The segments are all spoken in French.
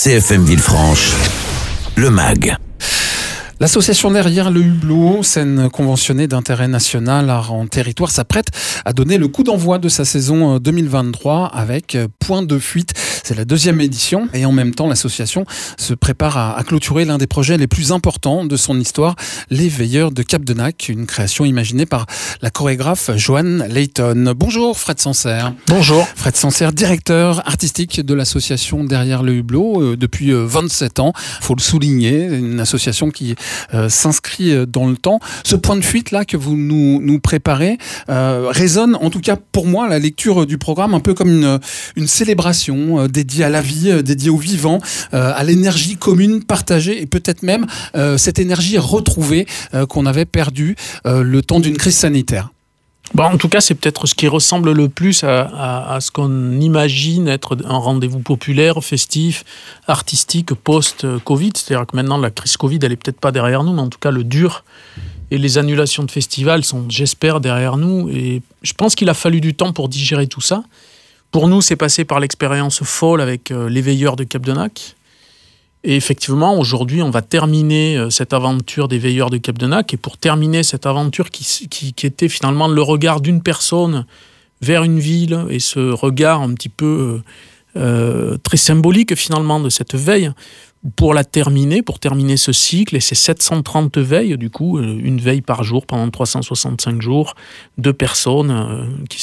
CFM Villefranche, le MAG. L'association Derrière le Hublot, scène conventionnée d'intérêt national en territoire, s'apprête à donner le coup d'envoi de sa saison 2023 avec Point de fuite. C'est la 2e édition et en même temps, l'association se prépare à clôturer l'un des projets les plus importants de son histoire, Les Veilleurs de Capdenac, une création imaginée par la chorégraphe Joanne Layton. Bonjour Fred Sancerre. Bonjour. Fred Sancerre, directeur artistique de l'association Derrière le Hublot depuis 27 ans. Il faut le souligner, une association qui s'inscrit dans le temps. Ce point de fuite là que vous nous préparez résonne, en tout cas pour moi, la lecture du programme un peu comme une célébration dédiée à la vie, dédiée au vivant, à l'énergie commune partagée et peut-être même cette énergie retrouvée qu'on avait perdue le temps d'une crise sanitaire. Bon, en tout cas, c'est peut-être ce qui ressemble le plus à ce qu'on imagine être un rendez-vous populaire, festif, artistique, post-Covid. C'est-à-dire que maintenant, la crise Covid, elle est peut-être pas derrière nous, mais en tout cas, le dur et les annulations de festivals sont, j'espère, derrière nous. Et je pense qu'il a fallu du temps pour digérer tout ça. Pour nous, c'est passé par l'expérience folle avec les Veilleurs de Capdenac. Et effectivement, aujourd'hui, on va terminer cette aventure des Veilleurs de Capdenac. Et pour terminer cette aventure qui était finalement le regard d'une personne vers une ville, et ce regard un petit peu très symbolique finalement de cette veille, pour terminer ce cycle, et ces 730 veilles, du coup, une veille par jour pendant 365 jours, 2 personnes qui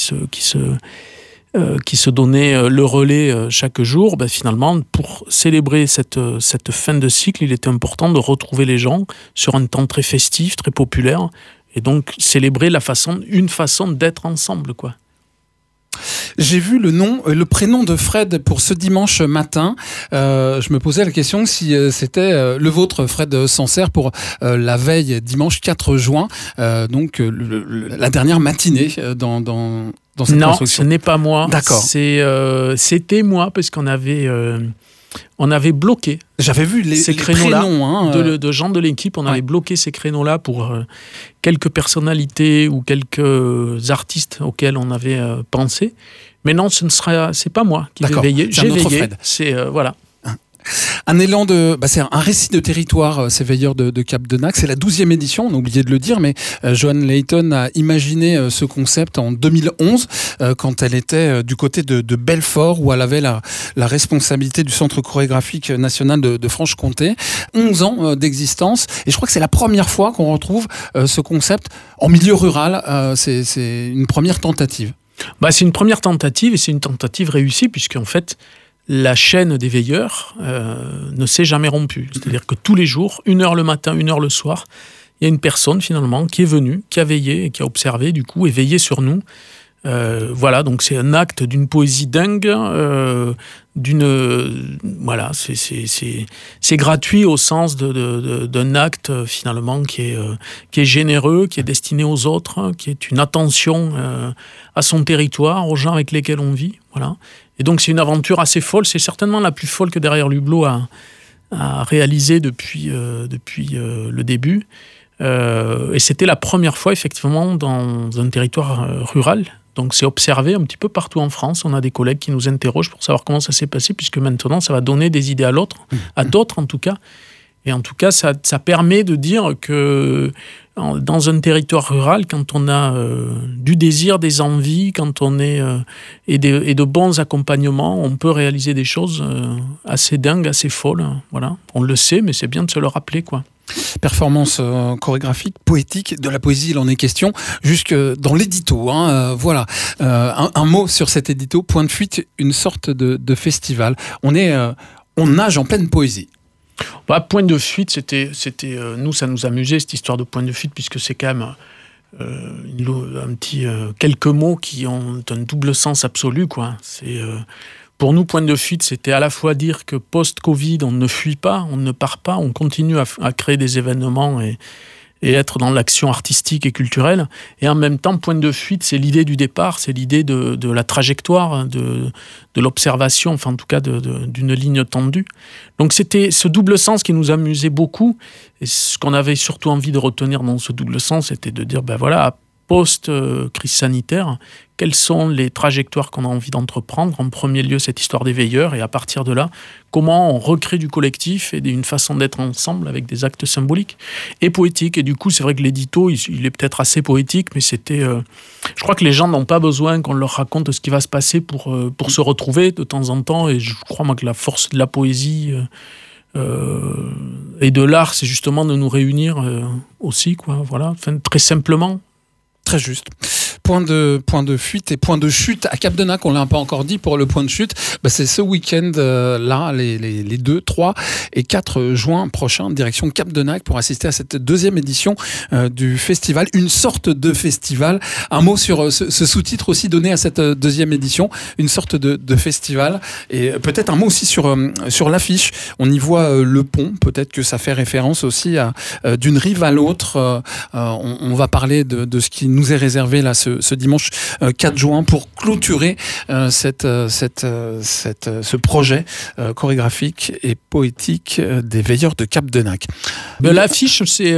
se donnaient le relais chaque jour, finalement, pour célébrer cette fin de cycle, il était important de retrouver les gens sur un temps très festif, très populaire, et donc célébrer une façon d'être ensemble, quoi. J'ai vu le prénom de Fred pour ce dimanche matin. Je me posais la question si c'était le vôtre, Fred Sancerre, pour la veille dimanche 4 juin, donc la dernière matinée dans cette non, construction. Ce n'est pas moi. D'accord. C'était moi, parce qu'on avait bloqué. J'avais vu ces créneaux-là prénoms, de gens de l'équipe. On avait bloqué ces créneaux-là pour quelques personnalités ou quelques artistes auxquels on avait pensé. Mais non, c'est pas moi qui vais veiller. J'ai veillé. Fred. C'est voilà. Un élan c'est un récit de territoire, ces Veilleurs de Capdenac. C'est la 12e édition, on a oublié de le dire, mais Joanne Layton a imaginé ce concept en 2011, quand elle était du côté de Belfort, où elle avait la responsabilité du Centre chorégraphique national de Franche-Comté. 11 ans d'existence, et je crois que c'est la première fois qu'on retrouve ce concept en milieu rural. C'est une première tentative. C'est une première tentative, et c'est une tentative réussie, puisqu'en fait, la chaîne des Veilleurs ne s'est jamais rompue. C'est-à-dire que tous les jours, 1 heure le matin, 1 heure le soir, il y a une personne finalement qui est venue, qui a veillé et qui a observé du coup et veillé sur nous. Voilà, donc c'est un acte d'une poésie dingue, c'est gratuit au sens d'un acte finalement qui est généreux, qui est destiné aux autres, qui est une attention à son territoire, aux gens avec lesquels on vit, voilà. Et donc c'est une aventure assez folle, c'est certainement la plus folle que Derrière le Hublot a réalisée depuis le début. Et c'était la première fois effectivement dans un territoire rural. Donc c'est observé un petit peu partout en France. On a des collègues qui nous interrogent pour savoir comment ça s'est passé, puisque maintenant ça va donner des idées à d'autres en tout cas. Et en tout cas, ça permet de dire que dans un territoire rural, quand on a du désir, des envies, quand on est et de bons accompagnements, on peut réaliser des choses assez dingues, assez folles. Voilà. On le sait, mais c'est bien de se le rappeler, quoi. Performance chorégraphique, poétique, de la poésie, il en est question, jusque dans l'édito. Voilà. Un mot sur cet édito, Point de fuite, une sorte de festival. On nage en pleine poésie. Point de fuite, c'était nous, ça nous amusait cette histoire de point de fuite, puisque c'est quand même quelques mots qui ont un double sens absolu, quoi. Pour nous, point de fuite, c'était à la fois dire que post-Covid, on ne fuit pas, on ne part pas, on continue à créer des événements et être dans l'action artistique et culturelle. Et en même temps, point de fuite, c'est l'idée du départ, c'est l'idée de la trajectoire, de l'observation, enfin en tout cas d'une ligne tendue. Donc c'était ce double sens qui nous amusait beaucoup. Et ce qu'on avait surtout envie de retenir dans ce double sens, c'était de dire, post-crise sanitaire, quelles sont les trajectoires qu'on a envie d'entreprendre. En premier lieu, cette histoire des veilleurs, et à partir de là, comment on recrée du collectif et une façon d'être ensemble avec des actes symboliques et poétiques. Et du coup, c'est vrai que l'édito, il est peut-être assez poétique, mais c'était... je crois que les gens n'ont pas besoin qu'on leur raconte ce qui va se passer pour se retrouver de temps en temps. Et je crois, moi, que la force de la poésie... et de l'art, c'est justement de nous réunir aussi, quoi. Voilà, enfin, très simplement. Très juste. Point de fuite et point de chute à Capdenac, on l'a pas encore dit pour le point de chute, c'est ce week-end là, les 2, 3 et 4 juin prochains, direction Capdenac pour assister à cette deuxième édition du festival, une sorte de festival. Un mot sur ce sous-titre aussi donné à cette deuxième édition, une sorte de festival, et peut-être un mot aussi sur l'affiche. On y voit le pont, peut-être que ça fait référence aussi à d'une rive à l'autre. On va parler de ce qui nous est réservé là ce dimanche 4 juin pour clôturer ce projet chorégraphique et poétique des Veilleurs de Capdenac. L'affiche, c'est...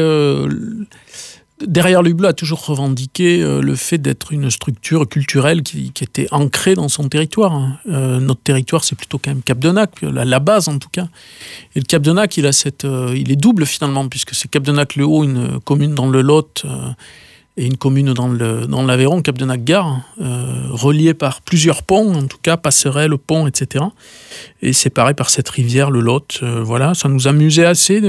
Derrière l'Hublot a toujours revendiqué le fait d'être une structure culturelle qui était ancrée dans son territoire. Notre territoire, c'est plutôt quand même Capdenac, la base en tout cas. Et le Capdenac, il est double finalement, puisque c'est Capdenac-le-Haut, une commune dans le Lot, et une commune dans l'Aveyron, Capdenac-Gare, reliée par plusieurs ponts, en tout cas, passerelles, ponts, etc. Et séparée par cette rivière, le Lot. Voilà, ça nous amusait assez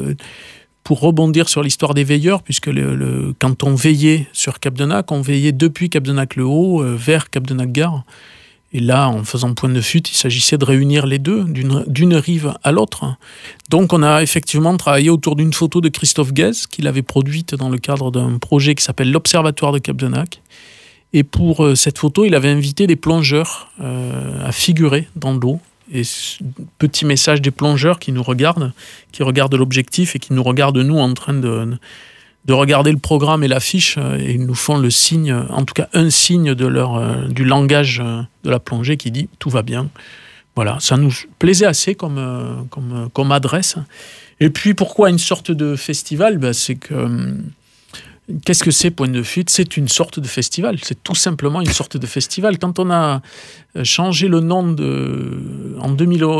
pour rebondir sur l'histoire des veilleurs, puisque quand on veillait sur Capdenac, on veillait depuis Capdenac-le-Haut vers Capdenac-Gare. Et là, en faisant point de fuite, il s'agissait de réunir les deux, d'une rive à l'autre. Donc on a effectivement travaillé autour d'une photo de Christophe Guez, qu'il avait produite dans le cadre d'un projet qui s'appelle l'Observatoire de Capdenac. Et pour cette photo, il avait invité des plongeurs à figurer dans l'eau. Et petit message des plongeurs qui nous regardent, qui regardent l'objectif et qui nous regardent nous en train de regarder le programme et l'affiche, et ils nous font le signe, en tout cas un signe du langage de la plongée qui dit « tout va bien ». Voilà, ça nous plaisait assez comme adresse. Et puis pourquoi une sorte de festival ? C'est que... Qu'est-ce que c'est Point de fuite ? C'est une sorte de festival. C'est tout simplement une sorte de festival. Quand on a changé le nom en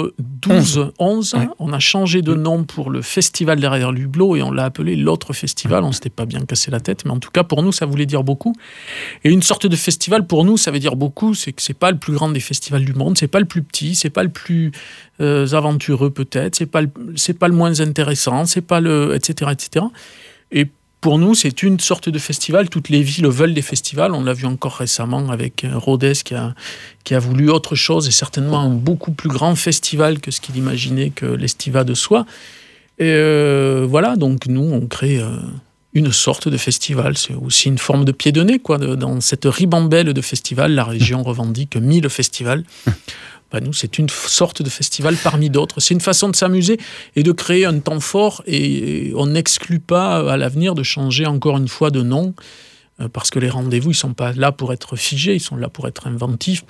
2012-11, ouais. On a changé de nom pour le festival derrière l'Hublot et on l'a appelé l'autre festival. On ne s'était pas bien cassé la tête, mais en tout cas pour nous ça voulait dire beaucoup. Et une sorte de festival pour nous ça veut dire beaucoup. C'est que c'est pas le plus grand des festivals du monde, c'est pas le plus petit, c'est pas le plus aventureux peut-être, c'est pas le moins intéressant, c'est pas le etc. Et pour nous, c'est une sorte de festival. Toutes les villes veulent des festivals. On l'a vu encore récemment avec Rodez qui a voulu autre chose et certainement un beaucoup plus grand festival que ce qu'il imaginait que l'Estivade soit. Et voilà, donc nous, on crée une sorte de festival. C'est aussi une forme de pied de nez, quoi. Dans cette ribambelle de festivals, la région revendique 1000 festivals. Nous, c'est une sorte de festival parmi d'autres. C'est une façon de s'amuser et de créer un temps fort. Et on n'exclut pas à l'avenir de changer encore une fois de nom, parce que les rendez-vous, ils ne sont pas là pour être figés, ils sont là pour être inventifs,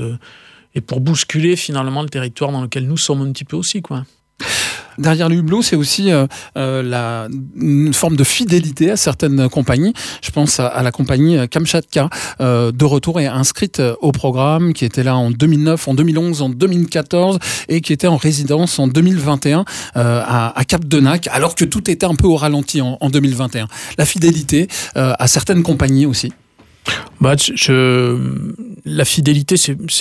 et pour bousculer finalement le territoire dans lequel nous sommes un petit peu aussi, quoi. Derrière l'Hublot, c'est aussi une forme de fidélité à certaines compagnies. Je pense à la compagnie Kamchatka, de retour et inscrite au programme, qui était là en 2009, en 2011, en 2014 et qui était en résidence en 2021 à Capdenac, alors que tout était un peu au ralenti en 2021. La fidélité à certaines compagnies aussi. La fidélité,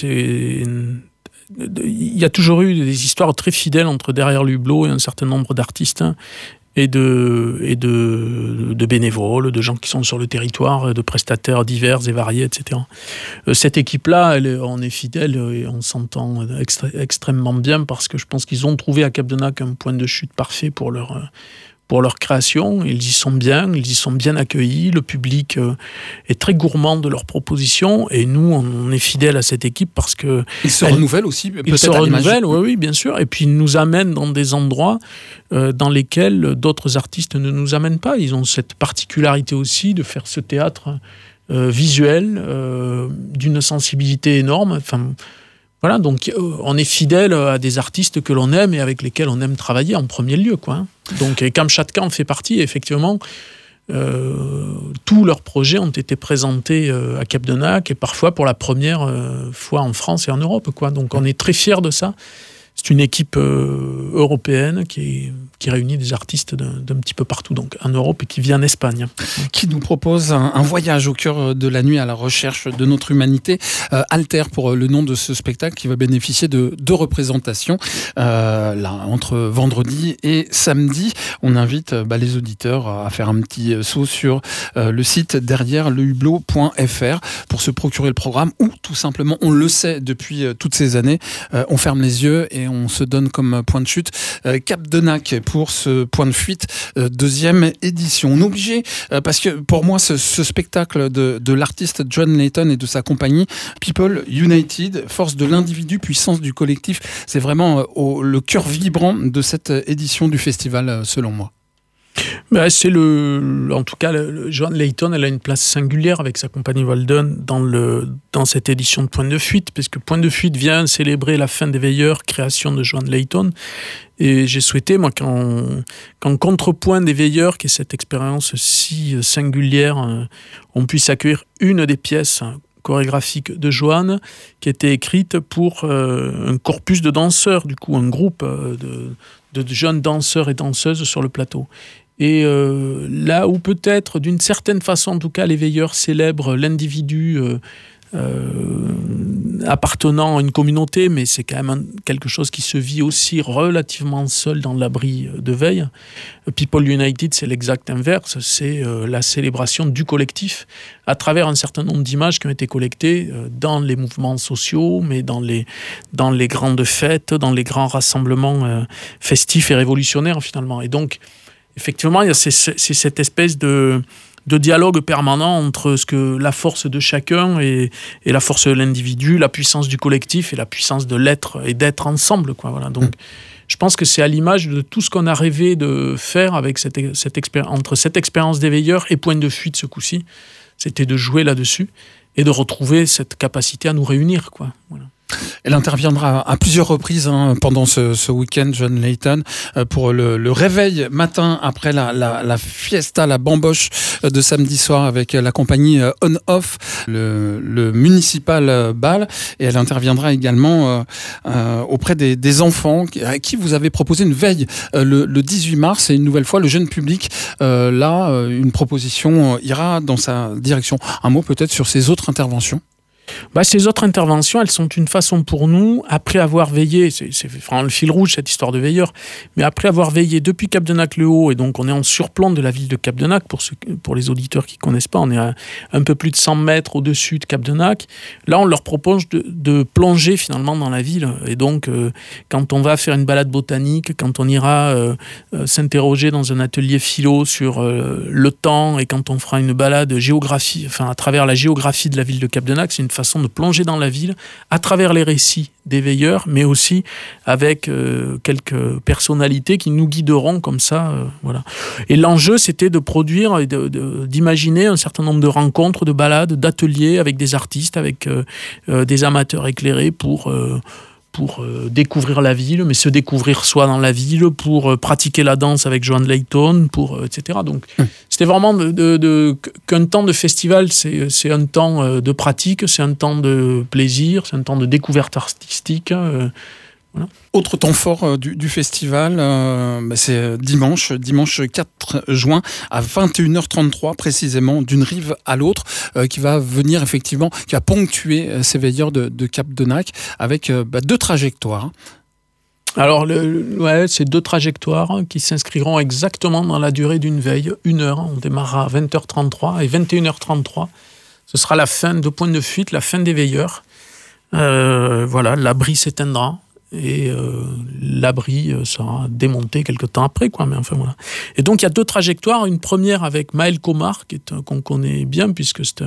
il y a toujours eu des histoires très fidèles entre derrière l'Hublot et un certain nombre d'artistes et de bénévoles, de gens qui sont sur le territoire, de prestataires divers et variés, etc. Cette équipe-là, on est fidèle et on s'entend extrêmement bien parce que je pense qu'ils ont trouvé à Capdenac un point de chute parfait pour leur création. Ils y sont bien accueillis. Le public est très gourmand de leurs propositions et nous, on est fidèles à cette équipe parce que... Ils se renouvellent aussi, peut-être. Ils se renouvellent, oui, bien sûr. Et puis, ils nous amènent dans des endroits dans lesquels d'autres artistes ne nous amènent pas. Ils ont cette particularité aussi de faire ce théâtre visuel d'une sensibilité énorme. Enfin, voilà, donc on est fidèle à des artistes que l'on aime et avec lesquels on aime travailler en premier lieu, quoi. Donc Kamchatka en fait partie, effectivement. tous leurs projets ont été présentés à Capdenac et parfois pour la première fois en France et en Europe, quoi. Donc on est très fiers de ça. C'est une équipe européenne qui réunit des artistes d'un petit peu partout, donc en Europe, et qui vit en Espagne. Qui nous propose un voyage au cœur de la nuit à la recherche de notre humanité. Alter pour le nom de ce spectacle qui va bénéficier de 2 représentations là, entre vendredi et samedi. On invite les auditeurs à faire un petit saut sur le site derrièrelehublot.fr pour se procurer le programme, ou tout simplement, on le sait depuis toutes ces années, on ferme les yeux et on se donne comme point de chute Capdenac pour ce point de fuite, 2e édition. On est obligé, parce que pour moi ce spectacle de l'artiste John Layton et de sa compagnie People United, force de l'individu, puissance du collectif, c'est vraiment le cœur vibrant de cette édition du festival, selon moi. C'est en tout cas, John Layton, elle a une place singulière avec sa compagnie Walden dans cette édition de Point de Fuite, puisque Point de Fuite vient célébrer la fin des Veilleurs, création de John Layton. Et j'ai souhaité, moi, qu'en contrepoint des Veilleurs, qui est cette expérience si singulière, on puisse accueillir une des pièces chorégraphiques de Joan, qui était écrite pour un corpus de danseurs, du coup, un groupe de jeunes danseurs et danseuses sur le plateau. Et là où peut-être, d'une certaine façon en tout cas, les Veilleurs célèbrent l'individu appartenant à une communauté, mais c'est quand même quelque chose qui se vit aussi relativement seul dans l'abri de veille. People United, c'est l'exact inverse, c'est la célébration du collectif à travers un certain nombre d'images qui ont été collectées dans les mouvements sociaux, mais dans les grandes fêtes, dans les grands rassemblements festifs et révolutionnaires finalement. Et donc, effectivement, c'est cette espèce de dialogue permanent entre la force de chacun et la force de l'individu, la puissance du collectif et la puissance de l'être et d'être ensemble, quoi. Voilà. Donc, je pense que c'est à l'image de tout ce qu'on a rêvé de faire avec entre cette expérience des Veilleurs et Point de Fuite ce coup-ci. C'était de jouer là-dessus et de retrouver cette capacité à nous réunir, quoi. Voilà. Elle interviendra à plusieurs reprises pendant ce week-end, John Layton, pour le réveil matin après la fiesta, la bamboche de samedi soir avec la compagnie On-Off, le municipal bal. Et elle interviendra également auprès des enfants à qui vous avez proposé une veille le 18 mars. Et une nouvelle fois, le jeune public, là, une proposition ira dans sa direction. Un mot peut-être sur ces autres interventions? Ces autres interventions, elles sont une façon pour nous, après avoir veillé, c'est vraiment le fil rouge cette histoire de veilleurs, mais après avoir veillé depuis Capdenac-le-Haut, et donc on est en surplomb de la ville de Capdenac, pour les auditeurs qui ne connaissent pas, on est à un peu plus de 100 mètres au-dessus de Capdenac. Là, on leur propose de plonger finalement dans la ville. Et donc, quand on va faire une balade botanique, quand on ira s'interroger dans un atelier philo sur le temps, et quand on fera une balade à travers la géographie de la ville de Capdenac, c'est une façon de plonger dans la ville à travers les récits des veilleurs, mais aussi avec quelques personnalités qui nous guideront comme ça. Voilà. Et l'enjeu, c'était de produire et d'imaginer un certain nombre de rencontres, de balades, d'ateliers avec des artistes, avec des amateurs éclairés pour découvrir la ville, mais se découvrir soi dans la ville, pour pratiquer la danse avec John Layton, etc. Donc, c'était vraiment qu'un temps de festival, c'est un temps de pratique, c'est un temps de plaisir, c'est un temps de découverte artistique. Voilà. Autre temps fort du festival, c'est dimanche 4 juin à 21h33 précisément, d'une rive à l'autre, qui va venir effectivement, qui va ponctuer ces veilleurs de Capdenac avec 2 trajectoires. Alors, c'est 2 trajectoires qui s'inscriront exactement dans la durée d'une veille, 1 heure. On démarrera à 20h33 et 21h33. Ce sera la fin de Point de Fuite, la fin des veilleurs. Voilà, l'abri s'éteindra. Et l'abri sera démonté quelque temps après, quoi. Mais enfin voilà. Et donc il y a 2 trajectoires. Une première avec Maël Comar, qu'on connaît bien puisque c'est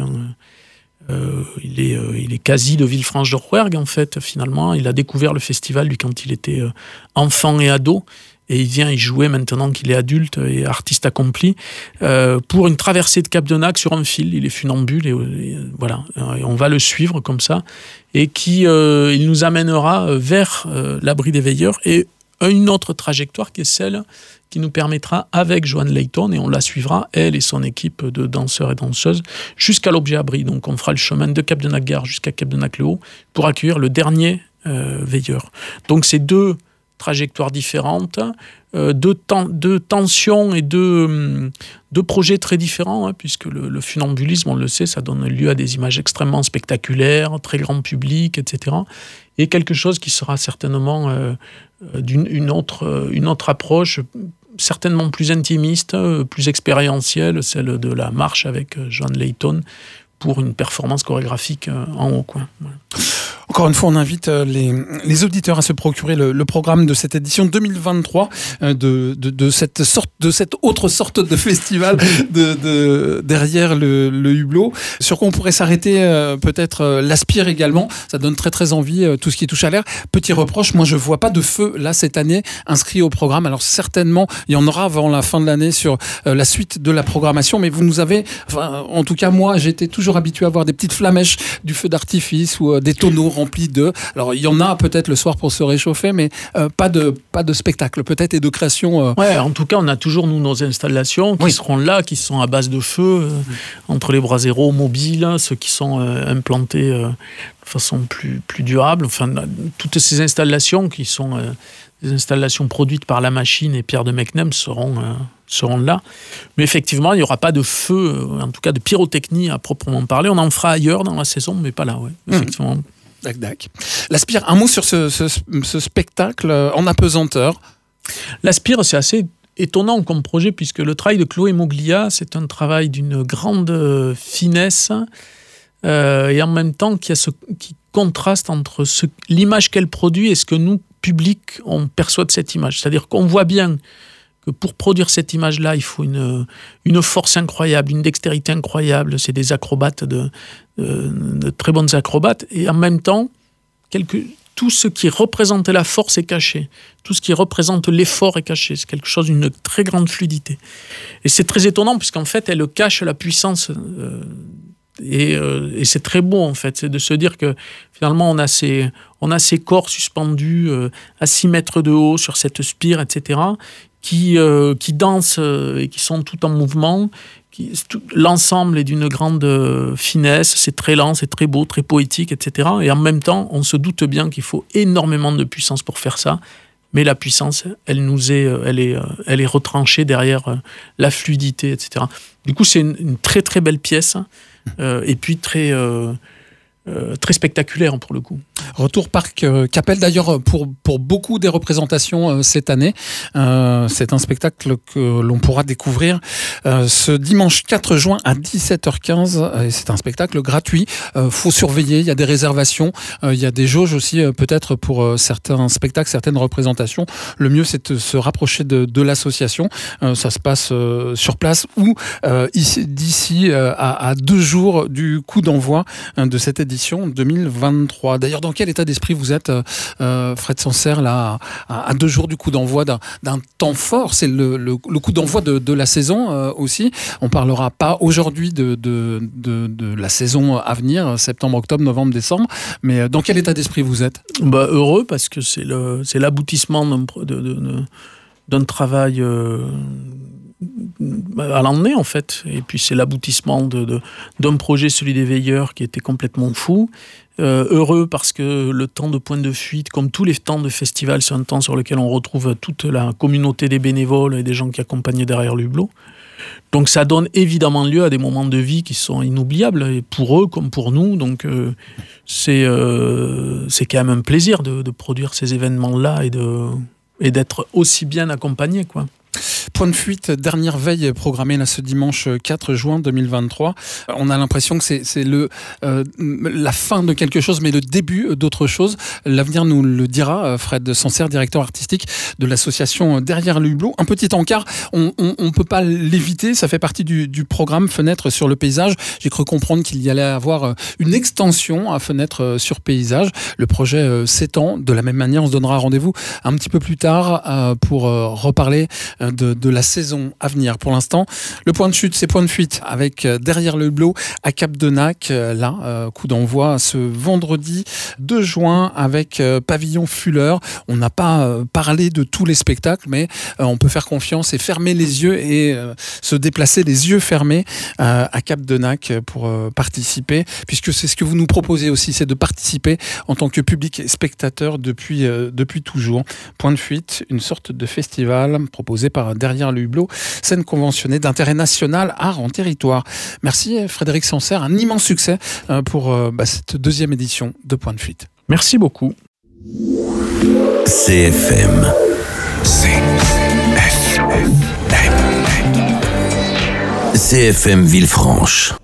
il est quasi de Villefranche-de-Rouergue en fait. Finalement, il a découvert le festival lui quand il était enfant et ado. Et il vient y jouer maintenant qu'il est adulte et artiste accompli pour une traversée de Capdenac sur un fil. Il est funambule et voilà. Et on va le suivre comme ça et il nous amènera vers l'abri des veilleurs et une autre trajectoire qui est celle qui nous permettra, avec Joanne Layton, et on la suivra, elle et son équipe de danseurs et danseuses, jusqu'à l'Objet Abri. Donc on fera le chemin de Cap-de-Nac-Gare jusqu'à Cap-de-Nac-le-Haut pour accueillir le dernier veilleur. Donc c'est 2 trajectoires différentes, de tensions et de projets très différents, puisque le funambulisme, on le sait, ça donne lieu à des images extrêmement spectaculaires, très grand public, etc. Et quelque chose qui sera certainement une autre approche, certainement plus intimiste, plus expérientielle, celle de la marche avec Joanne Layton, pour une performance chorégraphique en haut, quoi. Voilà. Encore une fois, on invite les auditeurs à se procurer le programme de cette édition 2023 de cette autre sorte de festival derrière le hublot. Sur quoi on pourrait s'arrêter, peut-être l'Aspire également. Ça donne très très envie, tout ce qui touche à l'air. Petit reproche, moi je vois pas de feu là cette année inscrit au programme. Alors certainement, il y en aura avant la fin de l'année sur la suite de la programmation, mais vous nous avez, en tout cas moi, j'étais toujours habitué à voir des petites flamèches, du feu d'artifice ou des tonneaux remplis de... Alors il y en a peut-être le soir pour se réchauffer, mais pas de spectacle peut-être et de création. Ouais, en tout cas on a toujours nous nos installations qui seront là, qui sont à base de feu, entre les braseros mobiles, ceux qui sont implantés de façon plus durable. Enfin, toutes ces installations qui sont des installations produites par la machine et Pierre de Mecnem seront là. Mais effectivement, il n'y aura pas de feu, en tout cas de pyrotechnie à proprement parler. On en fera ailleurs dans la saison, mais pas là, ouais, effectivement. Dac. L'Aspire, un mot sur ce spectacle en apesanteur. L'Aspire, c'est assez étonnant comme projet, puisque le travail de Chloé Moglia, c'est un travail d'une grande finesse, et en même temps qui contraste entre l'image qu'elle produit et ce que nous, public, on perçoit de cette image. C'est-à-dire qu'on voit bien que pour produire cette image-là, il faut une force incroyable, une dextérité incroyable. C'est des acrobates, de très bonnes acrobates. Et en même temps, tout ce qui représente la force est caché. Tout ce qui représente l'effort est caché. C'est quelque chose d'une très grande fluidité. Et c'est très étonnant, puisqu'en fait, elle cache la puissance. Et c'est très beau, en fait. C'est de se dire que, finalement, on a ces corps suspendus à 6 mètres de haut sur cette spire, etc., qui dansent et qui sont tout en mouvement. L'ensemble est d'une grande finesse, c'est très lent, c'est très beau, très poétique, etc. Et en même temps, on se doute bien qu'il faut énormément de puissance pour faire ça. Mais la puissance, elle est retranchée derrière la fluidité, etc. Du coup, c'est une très très belle pièce, et puis très spectaculaire pour le coup. Retour Parc Capelle, d'ailleurs pour beaucoup des représentations cette année. C'est un spectacle que l'on pourra découvrir ce dimanche 4 juin à 17h15. Et c'est un spectacle gratuit. Faut surveiller, il y a des réservations, il y a des jauges aussi peut-être pour certains spectacles, certaines représentations. Le mieux c'est de se rapprocher de l'association. Ça se passe sur place ou d'ici à 2 jours du coup d'envoi de cette édition 2023. D'ailleurs, dans quel état d'esprit vous êtes, Fred Sancerre, là, à 2 jours du coup d'envoi d'un temps fort? C'est le coup d'envoi de la saison aussi. On parlera pas aujourd'hui de la saison à venir, septembre, octobre, novembre, décembre, mais dans quel état d'esprit vous êtes? Heureux, parce que c'est l'aboutissement d'un travail à l'année, en fait. Et puis c'est l'aboutissement d'un projet, celui des veilleurs, qui était complètement fou. Heureux parce que le temps de Point de Fuite, comme tous les temps de festival, c'est un temps sur lequel on retrouve toute la communauté des bénévoles et des gens qui accompagnaient derrière le hublot. Donc ça donne évidemment lieu à des moments de vie qui sont inoubliables, et pour eux comme pour nous. Donc c'est quand même un plaisir de produire ces événements-là et d'être aussi bien accompagné, quoi. Point de Fuite, dernière veille programmée là, ce dimanche 4 juin 2023. On a l'impression que c'est la fin de quelque chose, mais le début d'autre chose. L'avenir nous le dira. Fred Sancerre, directeur artistique de l'association Derrière le Hublot. Un petit encart, on peut pas l'éviter. Ça fait partie du programme Fenêtre sur le paysage. J'ai cru comprendre qu'il y allait avoir une extension à Fenêtre sur paysage. Le projet s'étend. De la même manière, on se donnera rendez-vous un petit peu plus tard pour reparler de de la saison à venir. Pour l'instant, le point de chute, c'est point de fuite avec derrière le hublot à Cap-de-Nac. Là, coup d'envoi ce vendredi 2 juin avec Pavillon Fuller. On n'a pas parlé de tous les spectacles, mais on peut faire confiance et fermer les yeux et se déplacer les yeux fermés à Cap-de-Nac pour participer, puisque c'est ce que vous nous proposez aussi, c'est de participer en tant que public et spectateur depuis toujours. Point de fuite, une sorte de festival proposé par Derrière le Hublot, scène conventionnée d'intérêt national, art en territoire. Merci Frédéric Sancerre, un immense succès pour cette deuxième édition de Point de fuite. Merci beaucoup. CFM. CFM Villefranche.